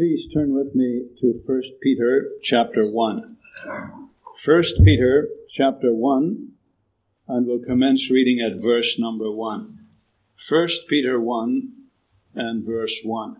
Please turn with me to 1 Peter chapter 1. 1 Peter chapter 1, and we'll commence reading at verse number 1. 1 Peter 1 and verse 1.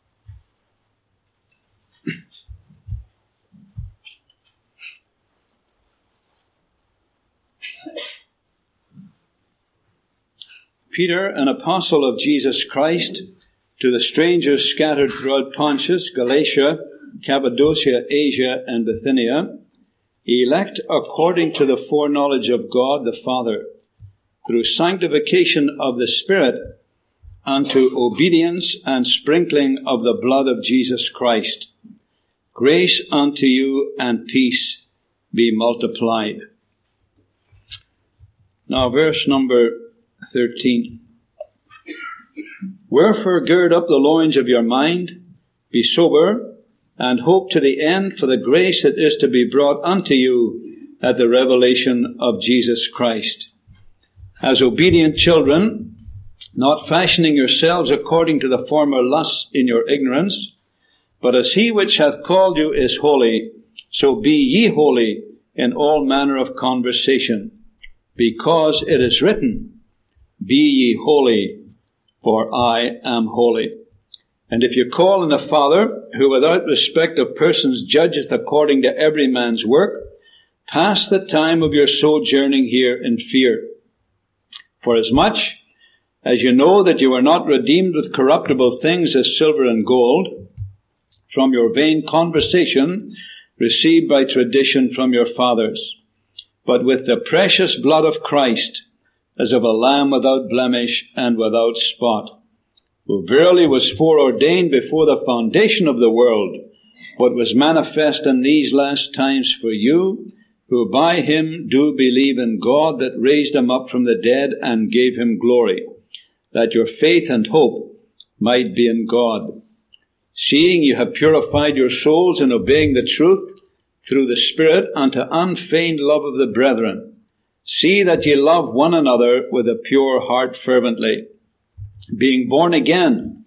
Peter, an apostle of Jesus Christ, to the strangers scattered throughout Pontus, Galatia, Cappadocia, Asia, and Bithynia, elect according to the foreknowledge of God the Father, through sanctification of the Spirit, unto obedience and sprinkling of the blood of Jesus Christ. Grace unto you and peace be multiplied. Now verse number 13. Wherefore gird up the loins of your mind, be sober, and hope to the end for the grace that is to be brought unto you at the revelation of Jesus Christ. As obedient children, not fashioning yourselves according to the former lusts in your ignorance, but as he which hath called you is holy, so be ye holy in all manner of conversation, because it is written, Be ye holy, for I am holy. And if you call on the Father, who without respect of persons judgeth according to every man's work, pass the time of your sojourning here in fear. Forasmuch as you know that you are not redeemed with corruptible things as silver and gold, from your vain conversation received by tradition from your fathers, but with the precious blood of Christ, as of a lamb without blemish and without spot, who verily was foreordained before the foundation of the world, but was manifest in these last times for you, who by him do believe in God that raised him up from the dead and gave him glory, that your faith and hope might be in God. Seeing you have purified your souls in obeying the truth through the Spirit unto unfeigned love of the brethren, see that ye love one another with a pure heart fervently, being born again,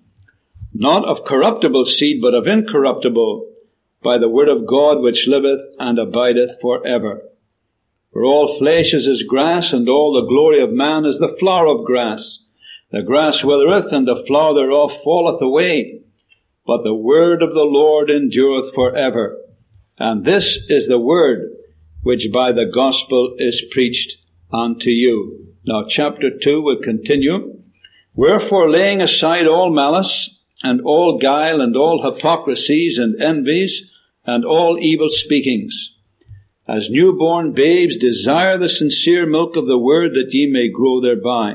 not of corruptible seed, but of incorruptible, by the word of God which liveth and abideth for ever. For all flesh is as grass, and all the glory of man is the flower of grass. The grass withereth, and the flower thereof falleth away, but the word of the Lord endureth for ever. And this is the word which by the gospel is preached unto you. Now chapter 2 will continue. Wherefore laying aside all malice, and all guile, and all hypocrisies, and envies, and all evil speakings, as newborn babes desire the sincere milk of the word, that ye may grow thereby.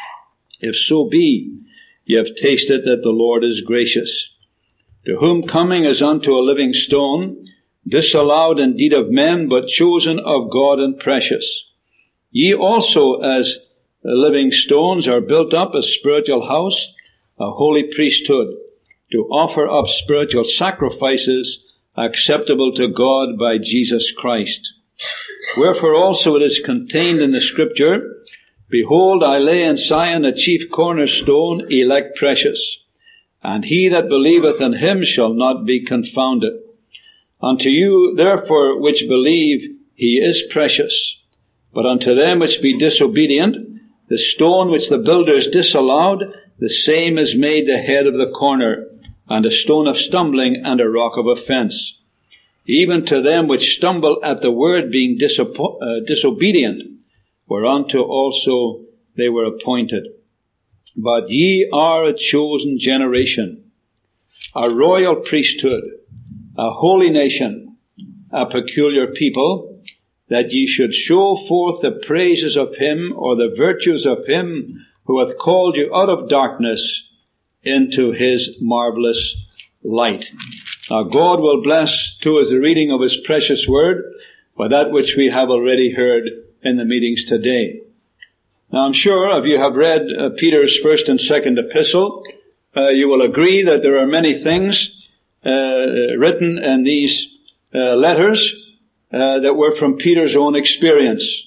If so be ye have tasted that the Lord is gracious, to whom coming as unto a living stone, disallowed indeed of men, but chosen of God and precious. Ye also, as living stones, are built up a spiritual house, a holy priesthood, to offer up spiritual sacrifices acceptable to God by Jesus Christ. Wherefore also it is contained in the Scripture, Behold, I lay in Sion a chief cornerstone, elect precious, and he that believeth in him shall not be confounded. Unto you, therefore, which believe, he is precious. But unto them which be disobedient, the stone which the builders disallowed, the same is made the head of the corner, and a stone of stumbling, and a rock of offense. Even to them which stumble at the word, being disobedient, whereunto also they were appointed. But ye are a chosen generation, a royal priesthood, a holy nation, a peculiar people, that ye should show forth the praises of him, or the virtues of him, who hath called you out of darkness into his marvelous light. Now God will bless to us the reading of his precious word, by that which we have already heard in the meetings today. Now I'm sure if you have read Peter's first and second epistle, you will agree that there are many things written in these letters that were from Peter's own experience.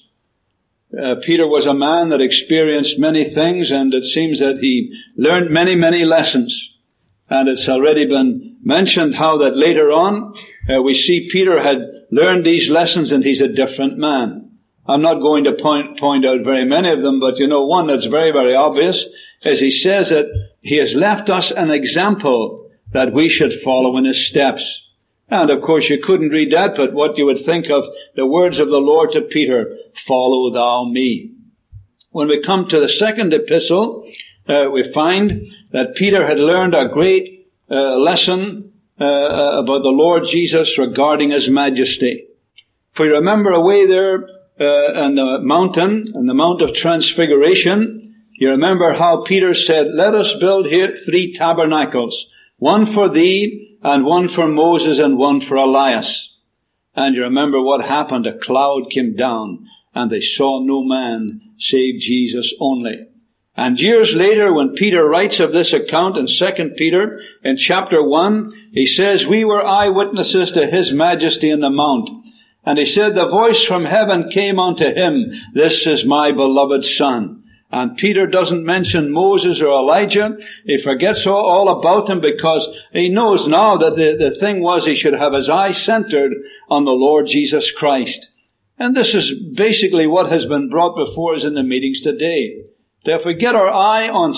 Peter was a man that experienced many things, and it seems that he learned many, many lessons And it's already been mentioned how that later on we see Peter had learned these lessons and he's a different man. I'm not going to point out very many of them, but one that's very, very obvious is he says that he has left us an example that we should follow in his steps. And of course you couldn't read that, but what you would think of the words of the Lord to Peter, follow thou me. When we come to the second epistle, we find that Peter had learned a great lesson about the Lord Jesus regarding his majesty. For you remember away there on the Mount of Transfiguration, you remember how Peter said, let us build here 3 tabernacles, one for thee, and one for Moses, and one for Elias. And you remember what happened. A cloud came down, and they saw no man save Jesus only. And years later, when Peter writes of this account in 2 Peter, in chapter 1, he says, we were eyewitnesses to his majesty in the mount. And he said, the voice from heaven came unto him, this is my beloved Son. And Peter doesn't mention Moses or Elijah. He forgets all about them because he knows now that the thing was he should have his eye centered on the Lord Jesus Christ. And this is basically what has been brought before us in the meetings today. That if we get our eye on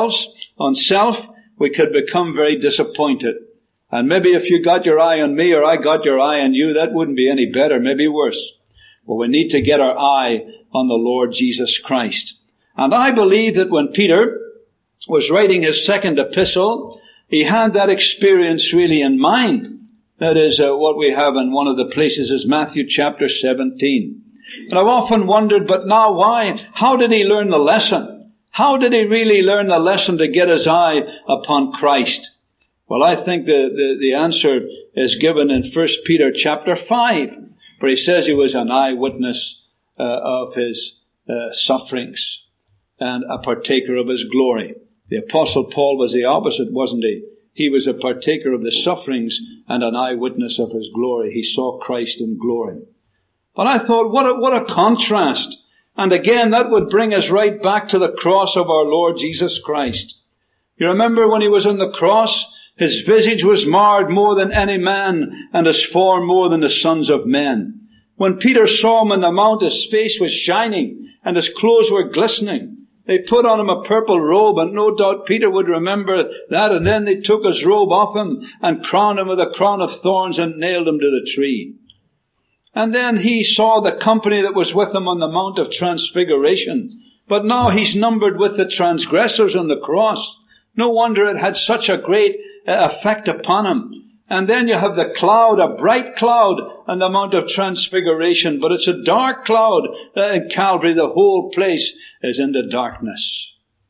self, we could become very disappointed. And maybe if you got your eye on me or I got your eye on you, that wouldn't be any better, maybe worse. But we need to get our eye on the Lord Jesus Christ. And I believe that when Peter was writing his second epistle, he had that experience really in mind. That is what we have in one of the places is Matthew chapter 17. And I've often wondered, but now why? How did he learn the lesson? How did he really learn the lesson to get his eye upon Christ? Well, I think the answer is given in 1 Peter chapter 5, where he says he was an eyewitness of his sufferings and a partaker of his glory. The Apostle Paul was the opposite, wasn't he? He was a partaker of the sufferings and an eyewitness of his glory. He saw Christ in glory. But I thought, what a contrast. And again, that would bring us right back to the cross of our Lord Jesus Christ. You remember when he was on the cross, his visage was marred more than any man, and his form more than the sons of men. When Peter saw him on the mount, his face was shining, and his clothes were glistening. They put on him a purple robe, and no doubt Peter would remember that, and then they took his robe off him, and crowned him with a crown of thorns, and nailed him to the tree. And then he saw the company that was with him on the Mount of Transfiguration. But now he's numbered with the transgressors on the cross. No wonder it had such a great effect upon him. And then you have the cloud, a bright cloud on the Mount of Transfiguration, but it's a dark cloud in Calvary. The whole place is in the darkness.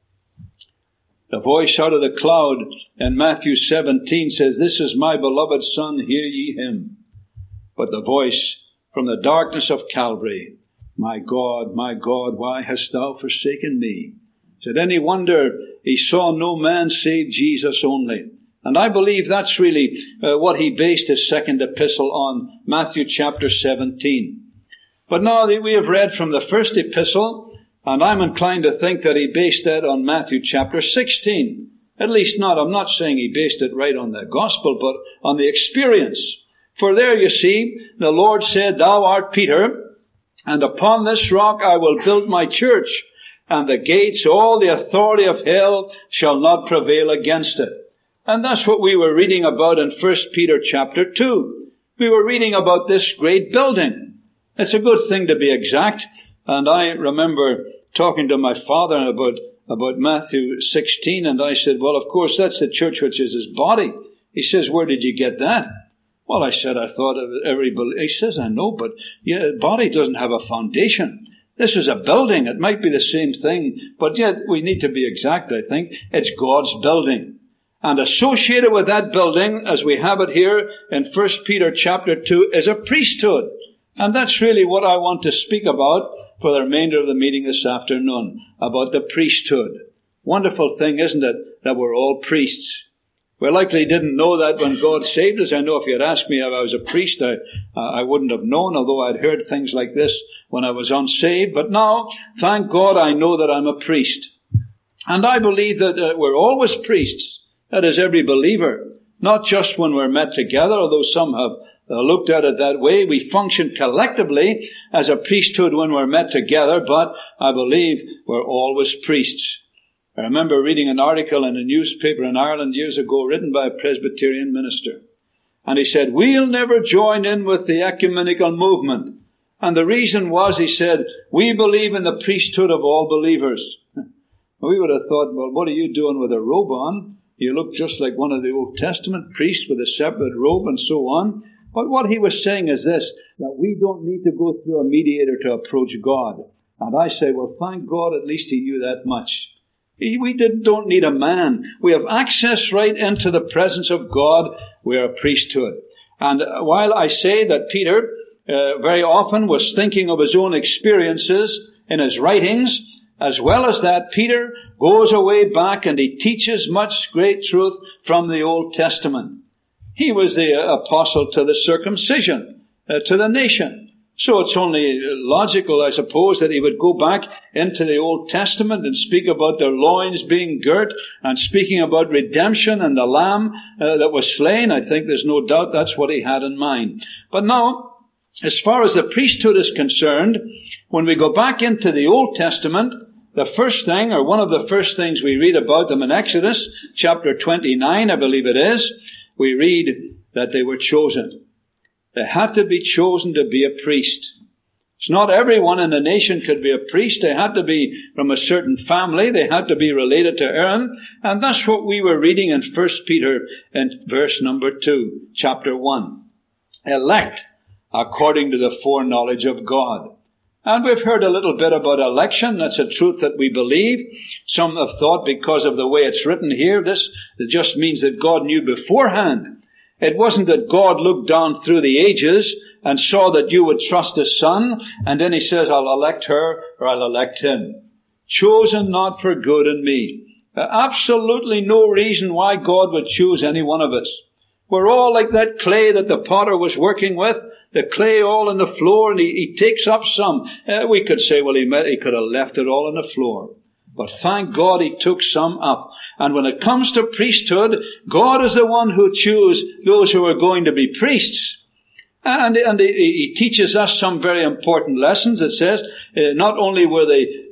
The voice out of the cloud in Matthew 17 says, this is my beloved Son, hear ye him. But the voice from the darkness of Calvary, my God, why hast thou forsaken me? Is it any wonder he saw no man save Jesus only? And I believe that's really what he based his second epistle on, Matthew chapter 17. But now we have read from the first epistle, and I'm inclined to think that he based that on Matthew chapter 16. At least I'm not saying he based it right on the gospel, but on the experience. For there you see, the Lord said, thou art Peter, and upon this rock I will build my church, and the gates, all the authority of hell shall not prevail against it. And that's what we were reading about in 1 Peter chapter 2. We were reading about this great building. It's a good thing to be exact. And I remember talking to my father about Matthew 16, and I said, well, of course, that's the church which is his body. He says, where did you get that? Well, I said, I thought of everybody. He says, I know, but the body doesn't have a foundation. This is a building. It might be the same thing, but yet we need to be exact, I think. It's God's building. And associated with that building, as we have it here in 1 Peter chapter 2, is a priesthood. And that's really what I want to speak about for the remainder of the meeting this afternoon, about the priesthood. Wonderful thing, isn't it, that we're all priests. We likely didn't know that when God saved us. I know if you had asked me if I was a priest, I wouldn't have known, although I'd heard things like this when I was unsaved. But now, thank God, I know that I'm a priest. And I believe that we're always priests. That is, every believer. Not just when we're met together, although some have looked at it that way. We function collectively as a priesthood when we're met together, but I believe we're always priests. I remember reading an article in a newspaper in Ireland years ago written by a Presbyterian minister. And he said, we'll never join in with the ecumenical movement. And the reason was, he said, we believe in the priesthood of all believers. We would have thought, well, what are you doing with a robe on? You look just like one of the Old Testament priests with a separate robe and so on. But what he was saying is this, that we don't need to go through a mediator to approach God. And I say, well, thank God at least he knew that much. We don't need a man. We have access right into the presence of God. We are a priesthood. And while I say that Peter very often was thinking of his own experiences in his writings, as well as that, Peter goes away back and he teaches much great truth from the Old Testament. He was the apostle to the circumcision, to the nation. So it's only logical, I suppose, that he would go back into the Old Testament and speak about their loins being girt and speaking about redemption and the lamb that was slain. I think there's no doubt that's what he had in mind. But now, as far as the priesthood is concerned, when we go back into the Old Testament, the first thing, or one of the first things we read about them in Exodus, chapter 29, I believe it is, we read that they were chosen. They had to be chosen to be a priest. It's not everyone in the nation could be a priest. They had to be from a certain family. They had to be related to Aaron. And that's what we were reading in 1 Peter in verse number 2, chapter 1. Elect according to the foreknowledge of God. And we've heard a little bit about election. That's a truth that we believe. Some have thought because of the way it's written here, it just means that God knew beforehand. It wasn't that God looked down through the ages and saw that you would trust His Son, and then He says, I'll elect her or I'll elect him. Chosen not for good in me. Absolutely no reason why God would choose any one of us. We're all like that clay that the potter was working with, the clay all on the floor, and he takes up some. We could say, well, he could have left it all on the floor. But thank God he took some up. And when it comes to priesthood, God is the one who chooses those who are going to be priests. And he teaches us some very important lessons. It says, not only were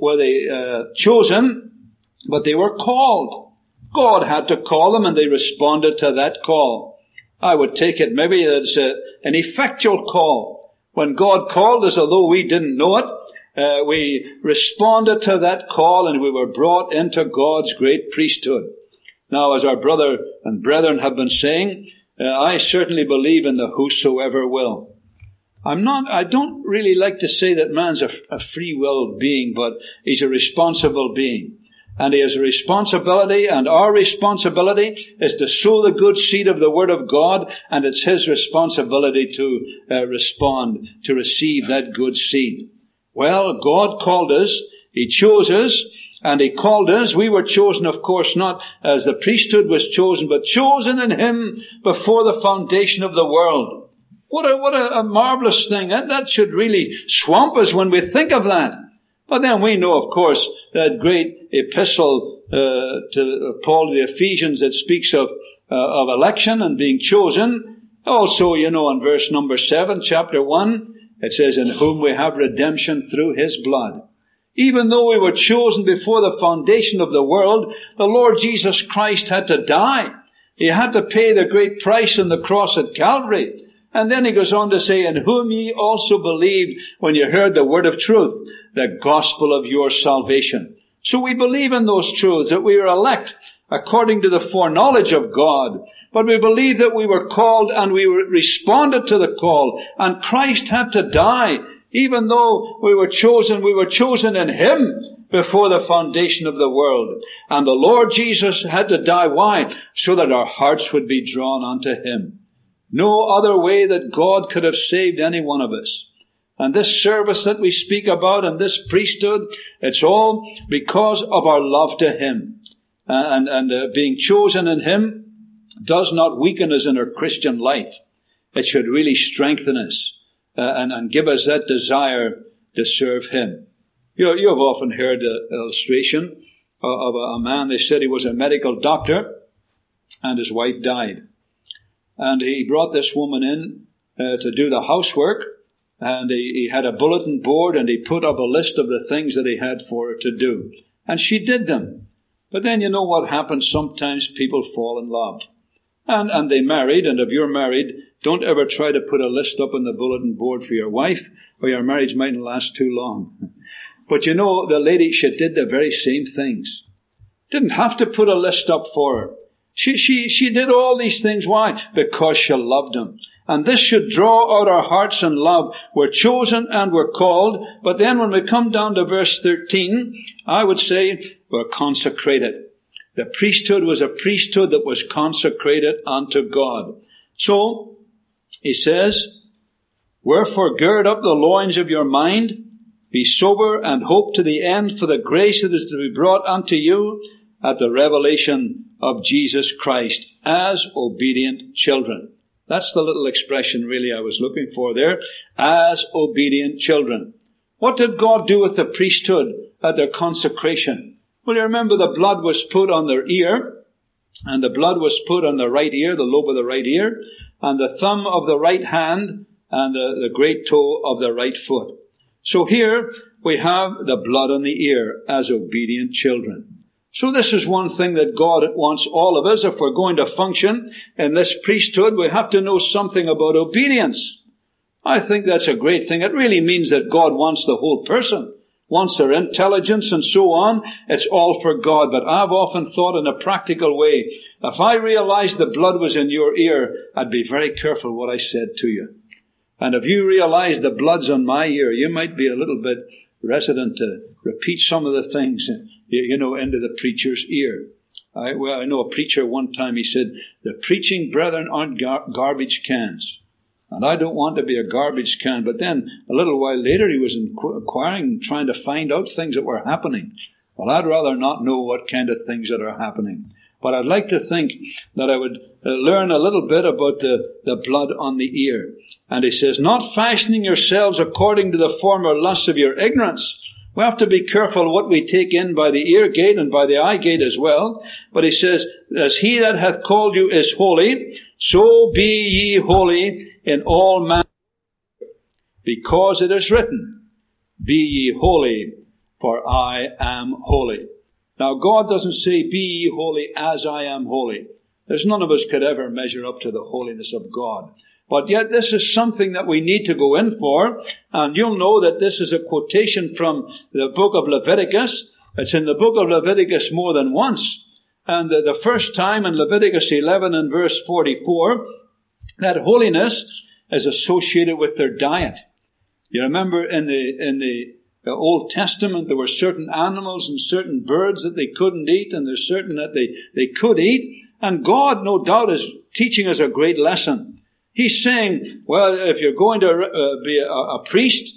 they chosen, but they were called. God had to call them, and they responded to that call. I would take it maybe it's an effectual call. When God called us, although we didn't know it, we responded to that call, and we were brought into God's great priesthood. Now, as our brother and brethren have been saying, I certainly believe in the whosoever will. I don't really like to say that man's a free will being, but he's a responsible being. And he has a responsibility, and our responsibility is to sow the good seed of the Word of God, and it's his responsibility to respond, to receive that good seed. Well, God called us, He chose us, and He called us. We were chosen, of course, not as the priesthood was chosen, but chosen in Him before the foundation of the world. What a marvelous thing. That should really swamp us when we think of that. But then we know, of course, that great epistle to Paul to the Ephesians that speaks of election and being chosen. Also, in verse number 7, chapter 1, it says, in whom we have redemption through His blood. Even though we were chosen before the foundation of the world, the Lord Jesus Christ had to die. He had to pay the great price on the cross at Calvary. And then he goes on to say, in whom ye also believed when you heard the word of truth, the gospel of your salvation. So we believe in those truths, that we are elect according to the foreknowledge of God. But we believe that we were called and we responded to the call. And Christ had to die. Even though we were chosen in Him before the foundation of the world. And the Lord Jesus had to die. Why? So that our hearts would be drawn unto Him. No other way that God could have saved any one of us. And this service that we speak about and this priesthood, it's all because of our love to Him. And being chosen in Him does not weaken us in our Christian life. It should really strengthen us and give us that desire to serve Him. You have often heard the illustration of a man. They said he was a medical doctor. and his wife died. And he brought this woman in to do the housework, and he had a bulletin board, and he put up a list of the things that he had for her to do. And she did them. But then you know what happens. Sometimes people fall in love. And they married, and if you're married, don't ever try to put a list up on the bulletin board for your wife, or your marriage mightn't last too long. But you know, the lady, she did the very same things. Didn't have to put a list up for her. She did all these things. Why? Because she loved him. And this should draw out our hearts in love. We're chosen and we're called. But then when we come down to verse 13, I would say we're consecrated. The priesthood was a priesthood that was consecrated unto God. So, he says, wherefore gird up the loins of your mind, be sober and hope to the end for the grace that is to be brought unto you at the revelation of Jesus Christ as obedient children. That's the little expression really I was looking for there. As obedient children. What did God do with the priesthood at their consecration? Well, you remember the blood was put on their ear, and the blood was put on the right ear, the lobe of the right ear, and the thumb of the right hand, and the great toe of the right foot. So here we have the blood on the ear as obedient children. So this is one thing that God wants all of us. If we're going to function in this priesthood, we have to know something about obedience. I think that's a great thing. It really means that God wants the whole person, wants their intelligence and so on. It's all for God. But I've often thought in a practical way, if I realized the blood was in your ear, I'd be very careful what I said to you. And if you realize the blood's on my ear, you might be a little bit reticent to repeat some of the things, into the preacher's ear. I know a preacher one time, he said, the preaching brethren aren't garbage cans. And I don't want to be a garbage can. But then, a little while later, he was inquiring, trying to find out things that were happening. Well, I'd rather not know what kind of things that are happening. But I'd like to think that I would learn a little bit about the blood on the ear. And he says, not fashioning yourselves according to the former lusts of your ignorance. We have to be careful what we take in by the ear gate and by the eye gate as well. But he says, as he that hath called you is holy, so be ye holy in all manner. Because it is written, be ye holy, for I am holy. Now God doesn't say, be ye holy as I am holy. There's none of us could ever measure up to the holiness of God. But yet this is something that we need to go in for, and you'll know that this is a quotation from the book of Leviticus. It's in the book of Leviticus more than once. And the first time in Leviticus 11 and verse 44, that holiness is associated with their diet. You remember in the Old Testament there were certain animals and certain birds that they couldn't eat, and there's certain that they could eat. And God, no doubt, is teaching us a great lesson. He's saying, well, if you're going to be a priest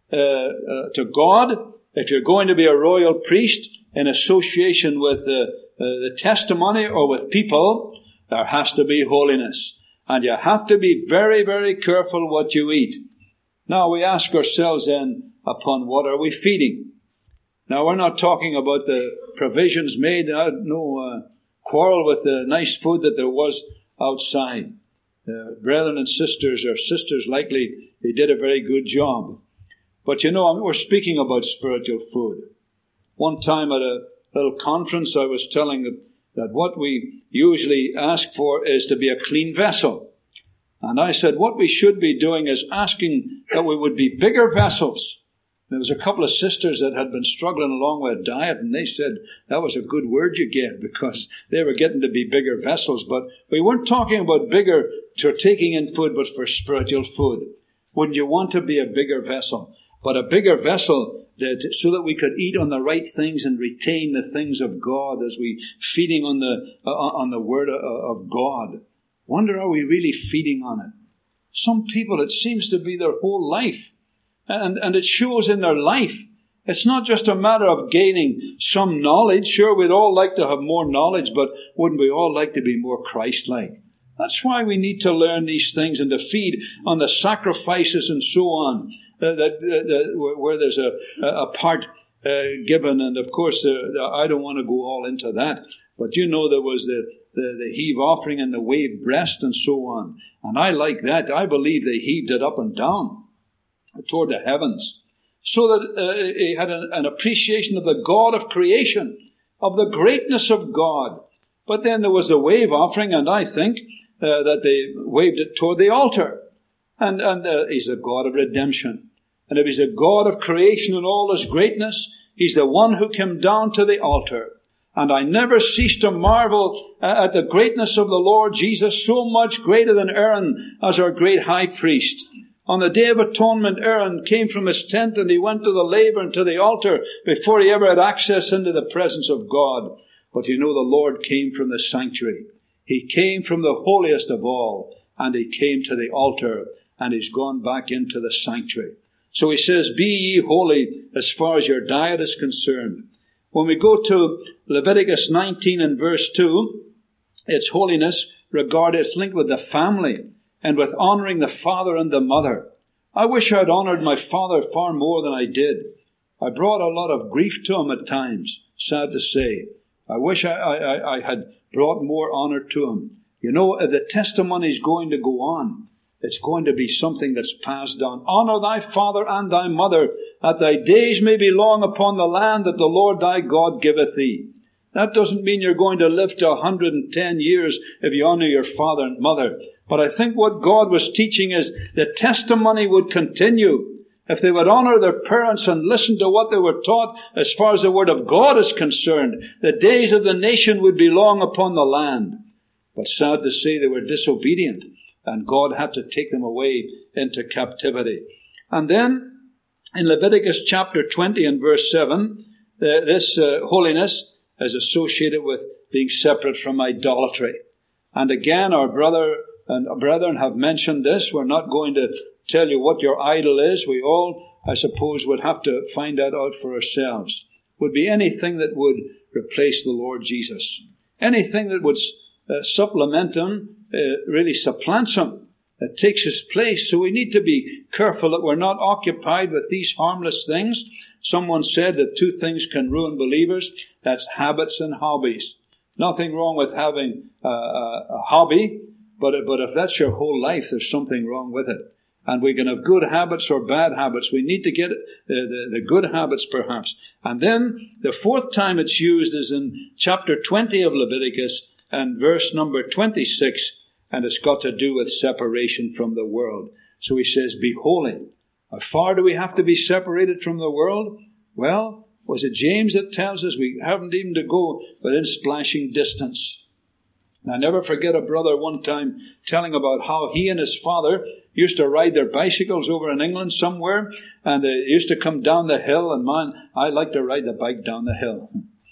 to God, if you're going to be a royal priest in association with the testimony or with people, there has to be holiness. And you have to be very, very careful what you eat. Now we ask ourselves then, upon what are we feeding? Now we're not talking about the provisions made, no quarrel with the nice food that there was outside. Brethren and sisters, or sisters likely, they did a very good job. But we're speaking about spiritual food. One time at a little conference, I was telling that what we usually ask for is to be a clean vessel. And I said what we should be doing is asking that we would be bigger vessels. There was a couple of sisters that had been struggling along with a diet, and they said that was a good word you gave, because they were getting to be bigger vessels. But we weren't talking about bigger to taking in food, but for spiritual food. Wouldn't you want to be a bigger vessel? But a bigger vessel so that we could eat on the right things and retain the things of God as we feeding on the Word of God. Wonder, are we really feeding on it? Some people, it seems to be their whole life. And it shows in their life. It's not just a matter of gaining some knowledge. Sure, we'd all like to have more knowledge, but wouldn't we all like to be more Christ-like? That's why we need to learn these things and to feed on the sacrifices and so on, where there's a part given. And of course, I don't want to go all into that. But you know there was the heave offering and the wave breast and so on. And I like that. I believe they heaved it up and down toward the heavens, so that he had an appreciation of the God of creation, of the greatness of God. But then there was the wave offering, and I think that they waved it toward the altar. And he's the God of redemption. And if he's a God of creation in all his greatness, he's the one who came down to the altar. And I never cease to marvel at the greatness of the Lord Jesus, so much greater than Aaron as our great high priest. On the Day of Atonement, Aaron came from his tent and he went to the laver and to the altar before he ever had access into the presence of God. But you know, the Lord came from the sanctuary. He came from the holiest of all, and he came to the altar, and he's gone back into the sanctuary. So he says, be ye holy as far as your diet is concerned. When we go to Leviticus 19 and verse 2, it's holiness regarded, it's linked with the family and with honoring the father and the mother. I wish I'd honored my father far more than I did. I brought a lot of grief to him at times, sad to say. I wish I had brought more honor to him. You know, if the testimony is going to go on, it's going to be something that's passed down. Honor thy father and thy mother, that thy days may be long upon the land that the Lord thy God giveth thee. That doesn't mean you're going to live to 110 years if you honor your father and mother. But I think what God was teaching is the testimony would continue. If they would honor their parents and listen to what they were taught as far as the word of God is concerned, the days of the nation would be long upon the land. But sad to say, they were disobedient, and God had to take them away into captivity. And then, in Leviticus chapter 20 and verse 7, this holiness is associated with being separate from idolatry. And again, our brethren have mentioned this. We're not going to tell you what your idol is. We all, I suppose, would have to find that out for ourselves. Would be anything that would replace the Lord Jesus. Anything that would supplement him, really supplants him, that takes his place. So we need to be careful that we're not occupied with these harmless things. Someone said that two things can ruin believers. That's habits and hobbies. Nothing wrong with having a hobby, but if that's your whole life, there's something wrong with it. And we can have good habits or bad habits. We need to get the good habits, perhaps. And then the fourth time it's used is in chapter 20 of Leviticus and verse number 26, and it's got to do with separation from the world. So he says, be holy. How far do we have to be separated from the world? Well, was it James that tells us we haven't even to go within splashing distance? And I never forget a brother one time telling about how he and his father used to ride their bicycles over in England somewhere, and they used to come down the hill, and man, I like to ride the bike down the hill.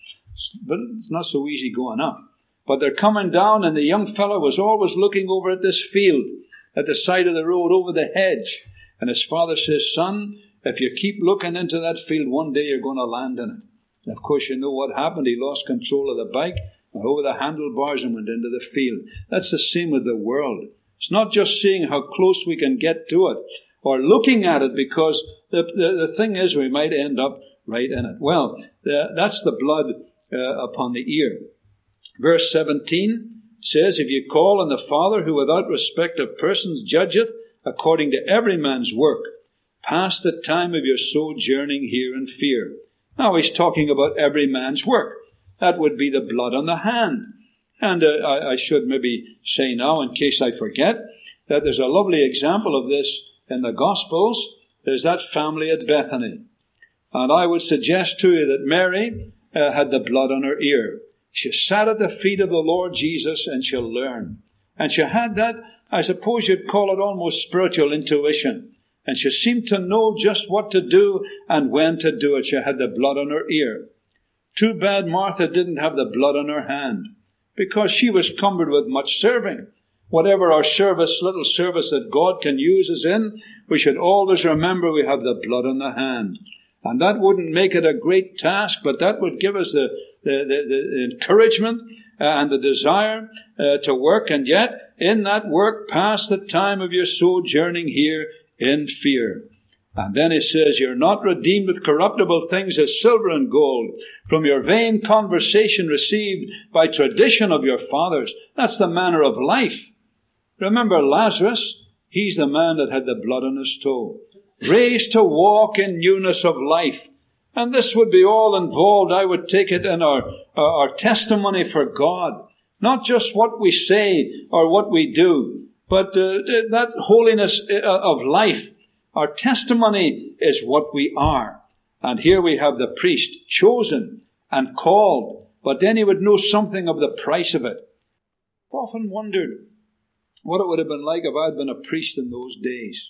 But it's not so easy going up. But they're coming down, and the young fellow was always looking over at this field, at the side of the road, over the hedge. And his father says, son, if you keep looking into that field, one day you're going to land in it. And of course, you know what happened. He lost control of the bike, went over the handlebars and went into the field. That's the same with the world. It's not just seeing how close we can get to it or looking at it, because the thing is we might end up right in it. Well, that's the blood upon the ear. Verse 17 says, if you call on the Father who without respect of persons judgeth according to every man's work, pass the time of your sojourning here in fear. Now he's talking about every man's work. That would be the blood on the hand. And I should maybe say now, in case I forget, that there's a lovely example of this in the Gospels. There's that family at Bethany. And I would suggest to you that Mary had the blood on her ear. She sat at the feet of the Lord Jesus and she learned. And she had that, I suppose you'd call it almost spiritual intuition. And she seemed to know just what to do and when to do it. She had the blood on her ear. Too bad Martha didn't have the blood on her hand, because she was cumbered with much serving. Whatever our little service that God can use us in, we should always remember we have the blood on the hand. And that wouldn't make it a great task, but that would give us the encouragement and the desire to work. And yet, in that work, pass the time of your sojourning here in fear. And then it says, you're not redeemed with corruptible things as silver and gold from your vain conversation received by tradition of your fathers. That's the manner of life. Remember Lazarus? He's the man that had the blood on his toe. Raised to walk in newness of life. And this would be all involved, I would take it, in our testimony for God. Not just what we say or what we do, but that holiness of life. Our testimony is what we are. And here we have the priest chosen and called, but then he would know something of the price of it. I've often wondered what it would have been like if I had been a priest in those days.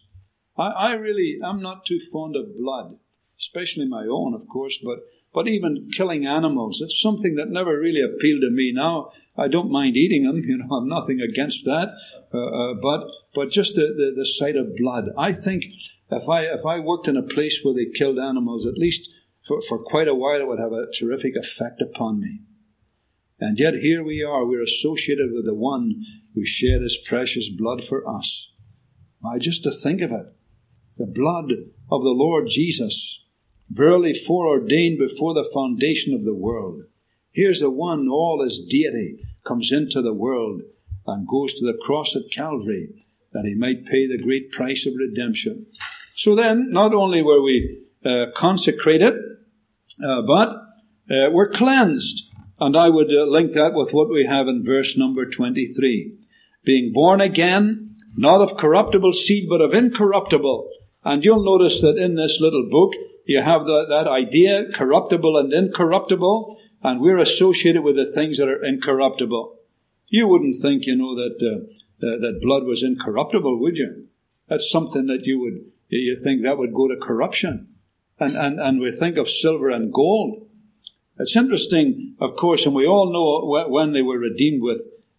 I'm not too fond of blood, especially my own, of course, but even killing animals, it's something that never really appealed to me. Now, I don't mind eating them, I'm nothing against that, but just the sight of blood. I think if I worked in a place where they killed animals, at least for quite a while, it would have a terrific effect upon me. And yet here we are, we're associated with the one who shed his precious blood for us. Just to think of it, the blood of the Lord Jesus, verily foreordained before the foundation of the world. Here's the one, all his deity, comes into the world and goes to the cross at Calvary that he might pay the great price of redemption. So then, not only were we consecrated, but we're cleansed. And I would link that with what we have in verse number 23. Being born again, not of corruptible seed, but of incorruptible. And you'll notice that in this little book, you have that idea, corruptible and incorruptible, and we're associated with the things that are incorruptible. You wouldn't think, that blood was incorruptible, would you? That's something that you think that would go to corruption. And we think of silver and gold. It's interesting, of course, and we all know when they were redeemed with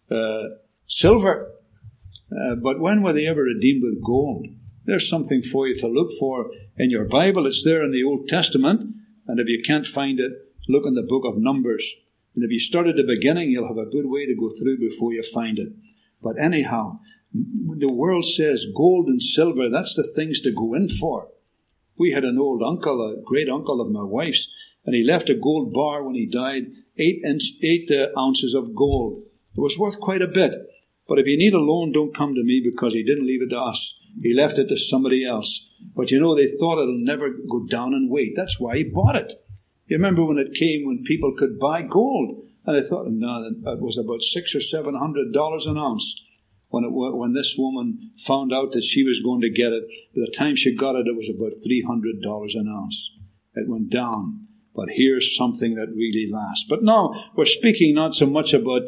silver. But when were they ever redeemed with gold? There's something for you to look for in your Bible. It's there in the Old Testament. And if you can't find it, look in the book of Numbers. And if you start at the beginning, you'll have a good way to go through before you find it. But anyhow, the world says gold and silver, that's the things to go in for. We had an old uncle, a great uncle of my wife's, and he left a gold bar when he died, 8 ounces of gold. It was worth quite a bit. But if you need a loan, don't come to me, because he didn't leave it to us. He left it to somebody else. But they thought it'll never go down in weight. That's why he bought it. You remember when it came when people could buy gold, and they thought, no, it was about $600 or $700 an ounce. When this woman found out that she was going to get it, by the time she got it, it was about $300 an ounce. It went down. But here's something that really lasts. But now we're speaking not so much about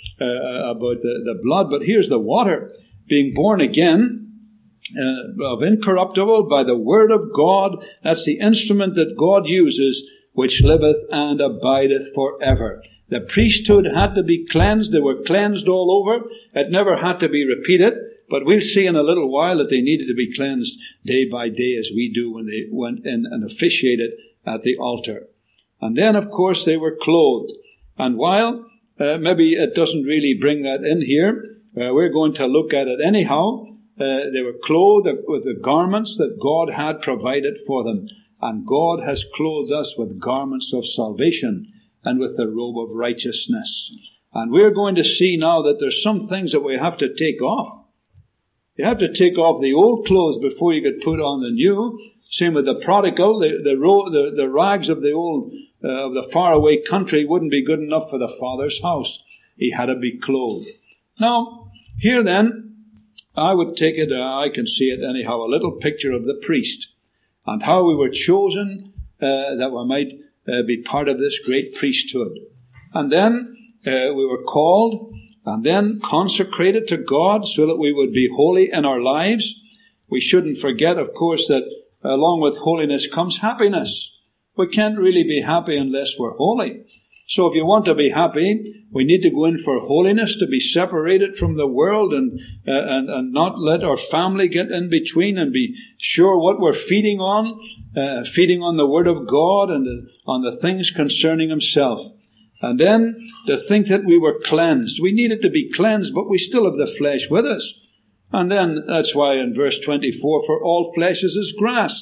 the blood, but here's the water. Being born again of incorruptible by the word of God. That's the instrument that God uses, which liveth and abideth forever. The priesthood had to be cleansed. They were cleansed all over. It never had to be repeated. But we'll see in a little while that they needed to be cleansed day by day, as we do when they went in and officiated at the altar. And then, of course, they were clothed. And while maybe it doesn't really bring that in here, we're going to look at it anyhow. They were clothed with the garments that God had provided for them. And God has clothed us with garments of salvation and with the robe of righteousness. And we're going to see now that there's some things that we have to take off. You have to take off the old clothes before you could put on the new. Same with the prodigal. The rags of the old, of the faraway country wouldn't be good enough for the Father's house. He had to be clothed. Now, here then, I would take it, I can see it anyhow, a little picture of the priest and how we were chosen that we might be part of this great priesthood. And then we were called and then consecrated to God so that we would be holy in our lives. We shouldn't forget, of course, that along with holiness comes happiness. We can't really be happy unless we're holy. So if you want to be happy, we need to go in for holiness, to be separated from the world and not let our family get in between, and be sure what we're feeding on the Word of God and on the things concerning Himself. And then to think that we were cleansed. We needed to be cleansed, but we still have the flesh with us. And then that's why in verse 24, for all flesh is as grass,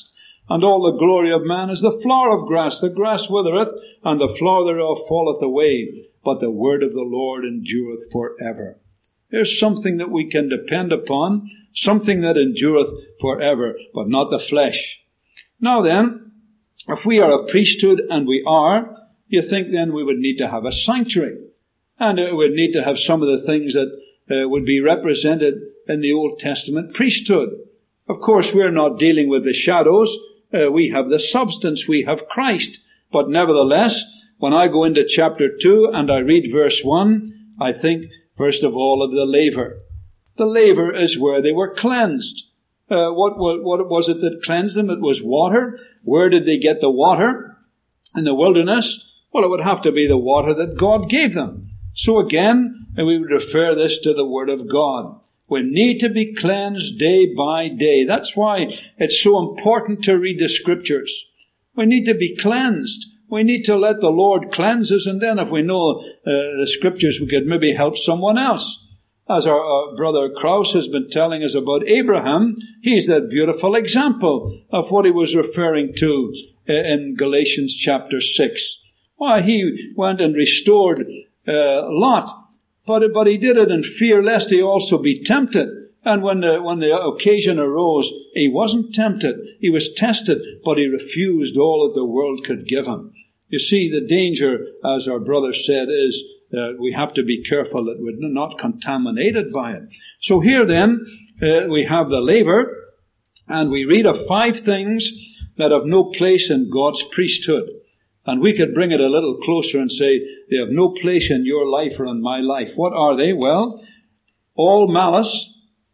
And all the glory of man is the flower of grass. The grass withereth, and the flower thereof falleth away. But the word of the Lord endureth forever. There's something that we can depend upon, something that endureth forever, but not the flesh. Now then, if we are a priesthood, and we are, you think then we would need to have a sanctuary. And it would need to have some of the things that would be represented in the Old Testament priesthood. Of course, we're not dealing with the shadows. We have the substance. We have Christ. But nevertheless, when I go into chapter 2 and I read verse 1, I think, first of all, of the laver. The laver is where they were cleansed. What was it that cleansed them? It was water. Where did they get the water? In the wilderness? Well, it would have to be the water that God gave them. So again, we would refer this to the Word of God. We need to be cleansed day by day. That's why it's so important to read the Scriptures. We need to be cleansed. We need to let the Lord cleanse us, and then if we know the Scriptures, we could maybe help someone else. As our brother Krauss has been telling us about Abraham, he's that beautiful example of what he was referring to in Galatians chapter 6. Why, he went and restored Lot. But he did it in fear lest he also be tempted. And when the occasion arose, he wasn't tempted. He was tested, but he refused all that the world could give him. You see, the danger, as our brother said, is we have to be careful that we're not contaminated by it. So here then, we have the laver, and we read of 5 things that have no place in God's priesthood. And we could bring it a little closer and say, they have no place in your life or in my life. What are they? Well, all malice,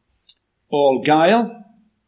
all guile,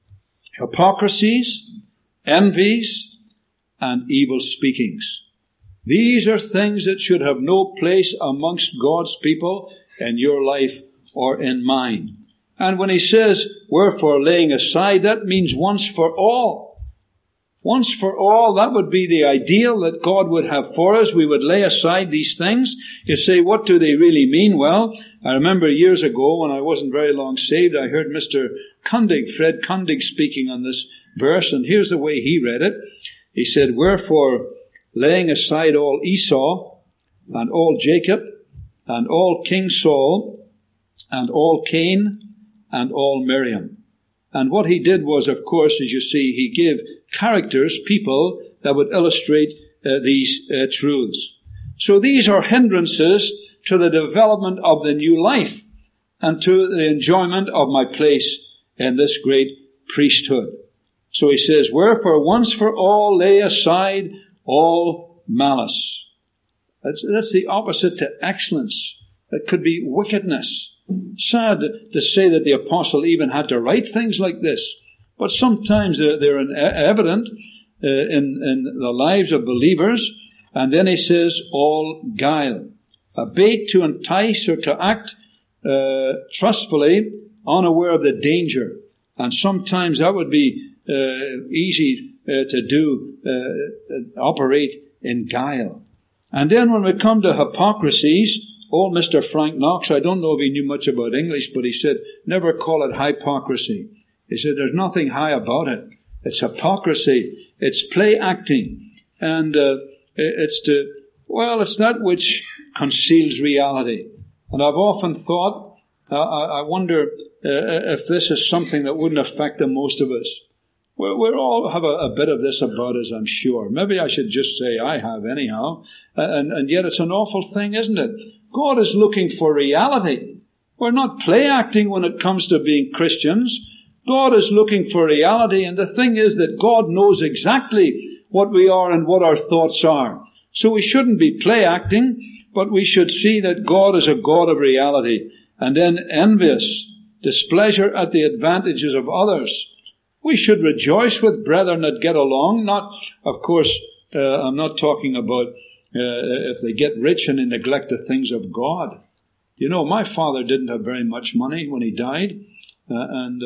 hypocrisies, envies, and evil speakings. These are things that should have no place amongst God's people in your life or in mine. And when he says, wherefore laying aside, that means once for all. Once for all, that would be the ideal that God would have for us. We would lay aside these things. You say, what do they really mean? Well, I remember years ago when I wasn't very long saved, I heard Mr. Kundig, Fred Kundig, speaking on this verse, and here's the way he read it. He said, wherefore, laying aside all Esau, and all Jacob, and all King Saul, and all Cain, and all Miriam. And what he did was, of course, as you see, he gave characters, people that would illustrate these truths. So these are hindrances to the development of the new life and to the enjoyment of my place in this great priesthood. So he says, wherefore once for all lay aside all malice. That's the opposite to excellence. It could be wickedness. Sad to say that the apostle even had to write things like this. But sometimes they're evident in the lives of believers. And then he says, all guile. A bait to entice or to act trustfully, unaware of the danger. And sometimes that would be easy to do, operate in guile. And then when we come to hypocrisies, old Mr. Frank Knox, I don't know if he knew much about English, but he said, never call it hypocrisy. He said, there's nothing high about it. It's hypocrisy. It's play acting. And it's that which conceals reality. And I've often thought, I wonder if this is something that wouldn't affect the most of us. We all have a bit of this about us, I'm sure. Maybe I should just say I have anyhow. And yet it's an awful thing, isn't it? God is looking for reality. We're not play acting when it comes to being Christians. God is looking for reality, and the thing is that God knows exactly what we are and what our thoughts are. So we shouldn't be play acting, but we should see that God is a God of reality. And then envious, displeasure at the advantages of others. We should rejoice with brethren that get along. Not, of course, I'm not talking about if they get rich and they neglect the things of God. You know, my father didn't have very much money when he died, and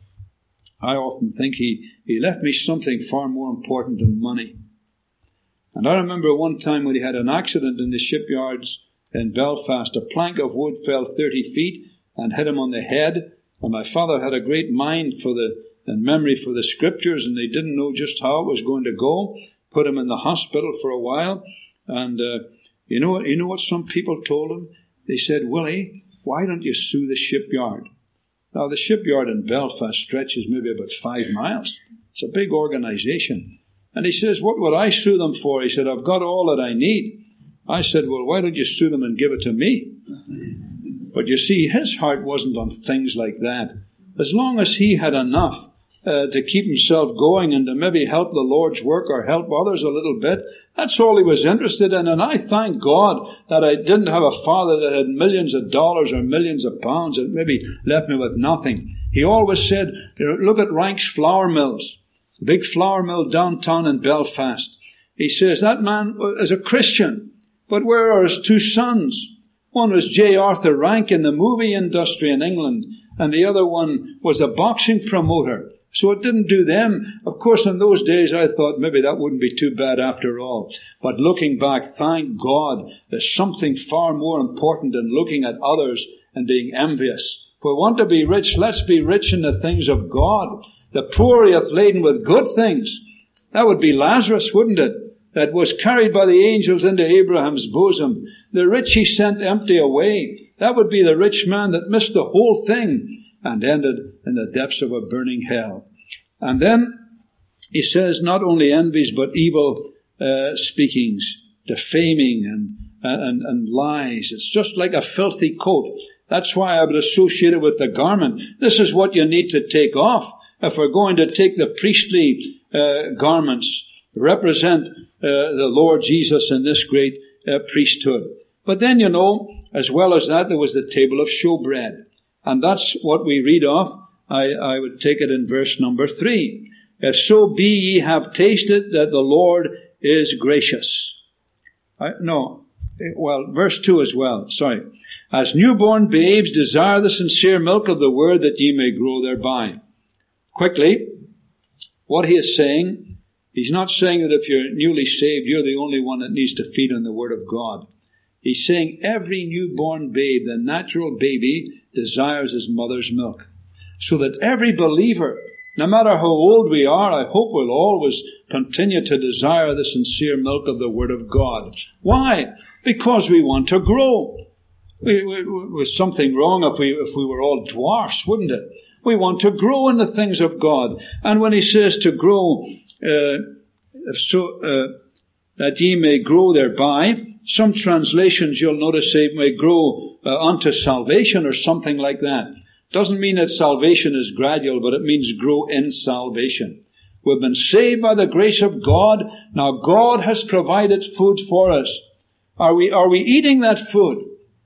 I often think he left me something far more important than money. And I remember one time when he had an accident in the shipyards in Belfast, a plank of wood fell 30 feet and hit him on the head, and my father had a great mind for the and memory for the scriptures, and they didn't know just how it was going to go. Put him in the hospital for a while, and you know what some people told him? They said, Willie, why don't you sue the shipyard? Now, the shipyard in Belfast stretches maybe about 5 miles. It's a big organization. And he says, what would I sue them for? He said, I've got all that I need. I said, well, why don't you sue them and give it to me? But you see, his heart wasn't on things like that. As long as he had enough to keep himself going and to maybe help the Lord's work or help others a little bit, that's all he was interested in. And I thank God that I didn't have a father that had millions of dollars or millions of pounds and maybe left me with nothing. He always said, look at Ranks Flour Mills, big flour mill downtown in Belfast. He says, that man is a Christian, but where are his 2 sons? One was J. Arthur Rank in the movie industry in England, and the other one was a boxing promoter. So it didn't do them. Of course, in those days, I thought maybe that wouldn't be too bad after all. But looking back, thank God, there's something far more important than looking at others and being envious. If we want to be rich, let's be rich in the things of God. The poor he hath laden with good things. That would be Lazarus, wouldn't it? That was carried by the angels into Abraham's bosom. The rich he sent empty away. That would be the rich man that missed the whole thing and ended in the depths of a burning hell. And then he says not only envies but evil speakings, defaming and lies. It's just like a filthy coat. That's why I would associate it with the garment. This is what you need to take off if we're going to take the priestly garments, represent the Lord Jesus in this great priesthood. But then, as well as that, there was the table of showbread. And that's what we read of. I would take it in verse number 3. If so be ye have tasted that the Lord is gracious. Verse 2 as well. Sorry. As newborn babes desire the sincere milk of the word that ye may grow thereby. Quickly, what he is saying, he's not saying that if you're newly saved, you're the only one that needs to feed on the word of God. He's saying every newborn babe, the natural baby, desires his mother's milk. So that every believer, no matter how old we are, I hope we'll always continue to desire the sincere milk of the Word of God. Why? Because we want to grow. With something wrong if we were all dwarfs, wouldn't it? We want to grow in the things of God. And when he says to grow, that ye may grow thereby, some translations you'll notice say may grow unto salvation or something like that. Doesn't mean that salvation is gradual, but it means grow in salvation. We've been saved by the grace of God. Now God has provided food for us. Are we eating that food?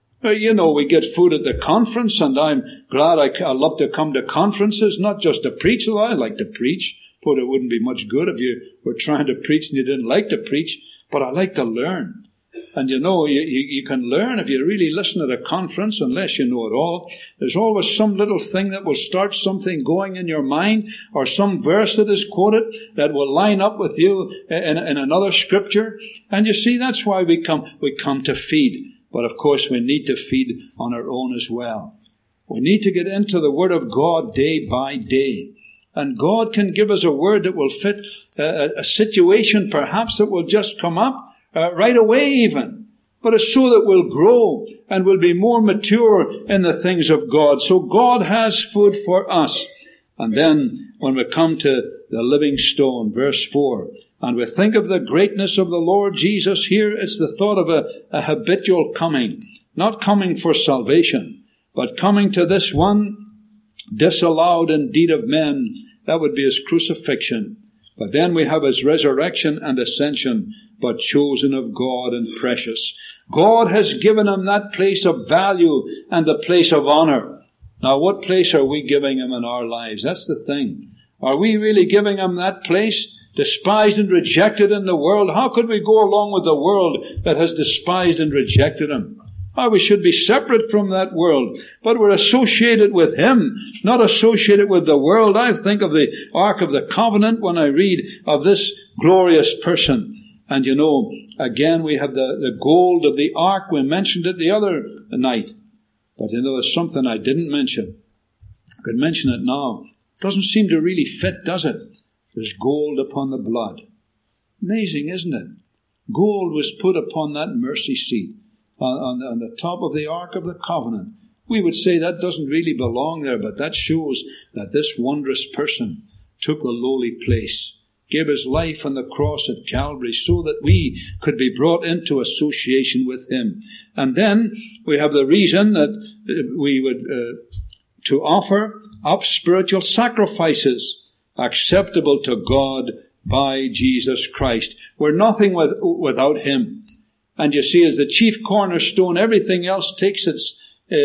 We get food at the conference, and I'm glad I love to come to conferences, not just to preach. Well, I like to preach, but it wouldn't be much good if you were trying to preach and you didn't like to preach. But I like to learn. And you can learn if you really listen at a conference, unless you know it all. There's always some little thing that will start something going in your mind, or some verse that is quoted that will line up with you in another scripture. And you see, that's why we come to feed. But of course, we need to feed on our own as well. We need to get into the Word of God day by day. And God can give us a word that will fit a situation perhaps that will just come up right away even. But it's so that we'll grow and we'll be more mature in the things of God. So God has food for us. And then when we come to the living stone, verse 4, and we think of the greatness of the Lord Jesus, here it's the thought of a habitual coming. Not coming for salvation, but coming to this one disallowed indeed of men. That would be his crucifixion. But then we have his resurrection and ascension, but chosen of God and precious. God has given him that place of value and the place of honor. Now, what place are we giving him in our lives? That's the thing. Are we really giving him that place? Despised and rejected in the world. How could we go along with the world that has despised and rejected him? We should be separate from that world, but we're associated with him, not associated with the world. I think of the Ark of the Covenant when I read of this glorious person. And again we have the gold of the Ark. We mentioned it the other night. But there's something I didn't mention. I could mention it now. Doesn't seem to really fit, does it? There's gold upon the blood. Amazing, isn't it? Gold was put upon that mercy seat on the top of the Ark of the Covenant. We would say that doesn't really belong there, but that shows that this wondrous person took the lowly place, gave his life on the cross at Calvary so that we could be brought into association with him. And then we have the reason that we would to offer up spiritual sacrifices acceptable to God by Jesus Christ. We're nothing without him. And you see, as the chief cornerstone, everything else takes its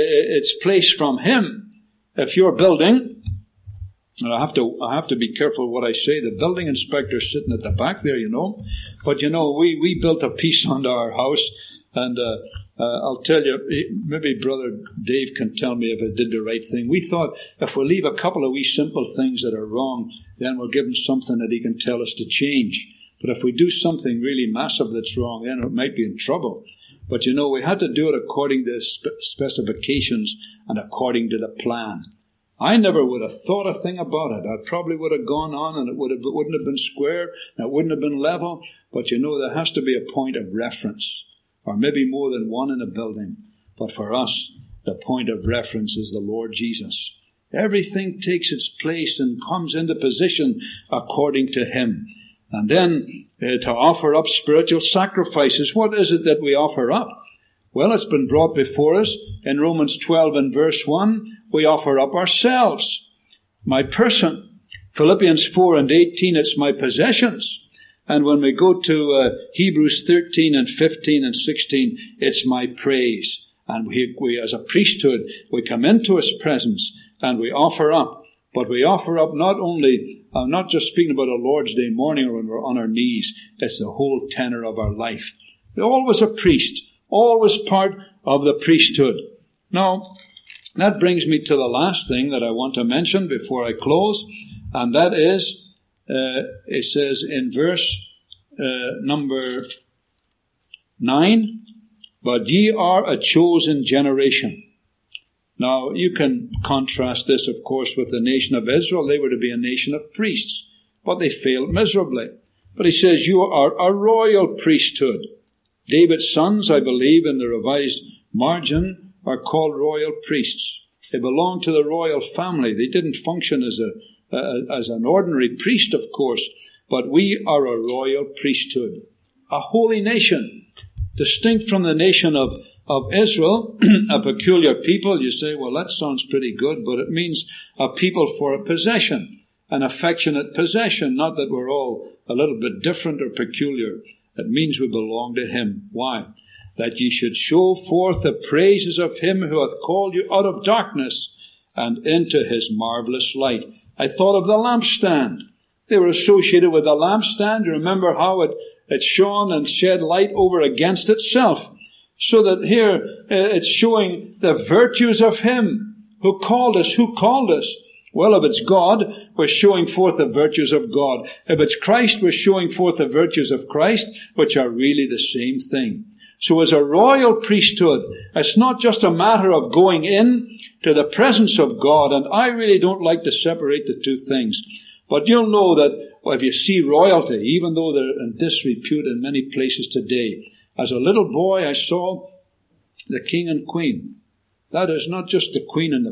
place from him. If you're building, and I have to be careful what I say. The building inspector's sitting at the back there, But we built a piece on our house, and I'll tell you, maybe Brother Dave can tell me if I did the right thing. We thought if we leave a couple of wee simple things that are wrong, then we'll give him something that he can tell us to change. But if we do something really massive that's wrong, then it might be in trouble. But we had to do it according to specifications and according to the plan. I never would have thought a thing about it. I probably would have gone on, and it wouldn't have been square, and it wouldn't have been level. But there has to be a point of reference, or maybe more than one in a building. But for us, the point of reference is the Lord Jesus. Everything takes its place and comes into position according to him. And then to offer up spiritual sacrifices. What is it that we offer up? Well, it's been brought before us in Romans 12 and verse 1. We offer up ourselves. My person. Philippians 4 and 18, it's my possessions. And when we go to Hebrews 13 and 15 and 16, it's my praise. And we as a priesthood, we come into his presence and we offer up. But we offer up not only, I'm not just speaking about a Lord's Day morning or when we're on our knees. It's the whole tenor of our life. We're always a priest, always part of the priesthood. Now, that brings me to the last thing that I want to mention before I close, and that is, it says in verse number 9, but ye are a chosen generation. Now, you can contrast this, of course, with the nation of Israel. They were to be a nation of priests, but they failed miserably. But he says, you are a royal priesthood. David's sons, I believe, in the Revised Margin, are called royal priests. They belong to the royal family. They didn't function as an ordinary priest, of course, but we are a royal priesthood, a holy nation, distinct from the nation of Israel, a peculiar people. You say, well, that sounds pretty good, but it means a people for a possession, an affectionate possession, not that we're all a little bit different or peculiar. It means we belong to him. Why? That ye should show forth the praises of him who hath called you out of darkness and into his marvelous light. I thought of the lampstand. They were associated with the lampstand. Remember how it shone and shed light over against itself. So that here it's showing the virtues of him who called us. Who called us? Well, if it's God, we're showing forth the virtues of God. If it's Christ, we're showing forth the virtues of Christ, which are really the same thing. So as a royal priesthood, it's not just a matter of going in to the presence of God, and I really don't like to separate the two things. But you'll know that if you see royalty, even though they're in disrepute in many places today, as a little boy I saw the king and queen. That is not just the queen and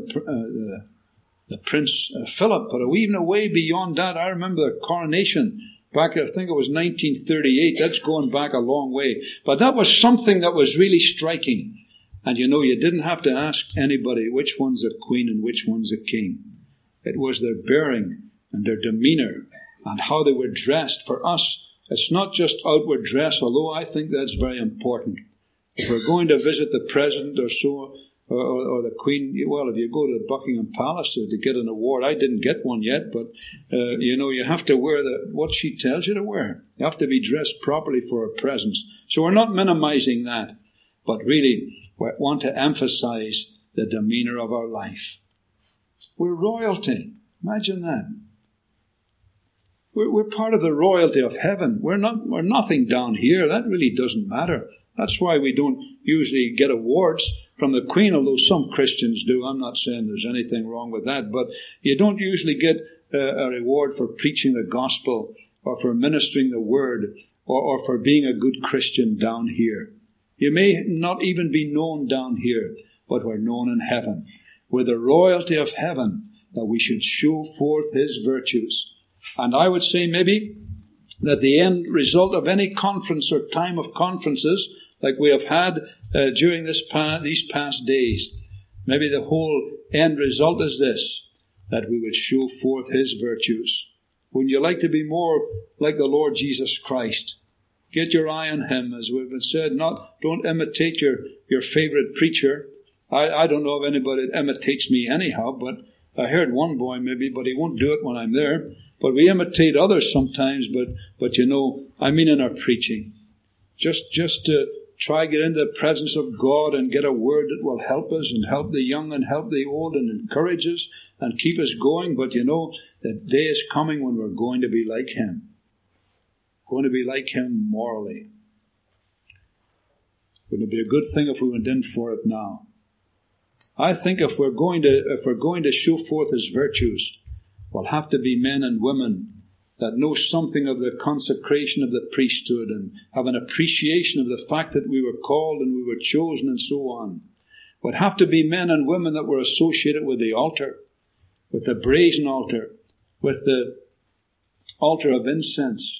the Prince Philip, but even away beyond that. I remember the coronation back, I think it was 1938. That's going back a long way. But that was something that was really striking. And you didn't have to ask anybody which one's a queen and which one's a king. It was their bearing and their demeanor and how they were dressed. For us, it's not just outward dress, although I think that's very important. If we're going to visit the president or so, or the Queen, well, if you go to Buckingham Palace to get an award, I didn't get one yet, but, you have to wear what she tells you to wear. You have to be dressed properly for her presence. So we're not minimizing that, but really we want to emphasize the demeanor of our life. We're royalty. Imagine that. We're part of the royalty of heaven. We're nothing down here. That really doesn't matter. That's why we don't usually get awards from the Queen, although some Christians do. I'm not saying there's anything wrong with that, but you don't usually get a reward for preaching the gospel or for ministering the word or for being a good Christian down here. You may not even be known down here, but we're known in heaven. With the royalty of heaven, that we should show forth his virtues. And I would say maybe that the end result of any conference or time of conferences like we have had during these past days, maybe the whole end result is this, that we would show forth his virtues. Wouldn't you like to be more like the Lord Jesus Christ? Get your eye on him, as we've been said. Don't imitate your favorite preacher. I don't know of anybody that imitates me anyhow, but I heard one boy maybe, but he won't do it when I'm there. But we imitate others sometimes, but you know, I mean in our preaching. Just to try to get into the presence of God and get a word that will help us and help the young and help the old and encourage us and keep us going. But you know, the day is coming when we're going to be like him. Going to be like him morally. Wouldn't it be a good thing if we went in for it now? I think if we're going to show forth his virtues, we'll have to be men and women that know something of the consecration of the priesthood and have an appreciation of the fact that we were called and we were chosen and so on. Would have to be men and women that were associated with the altar, with the brazen altar, with the altar of incense,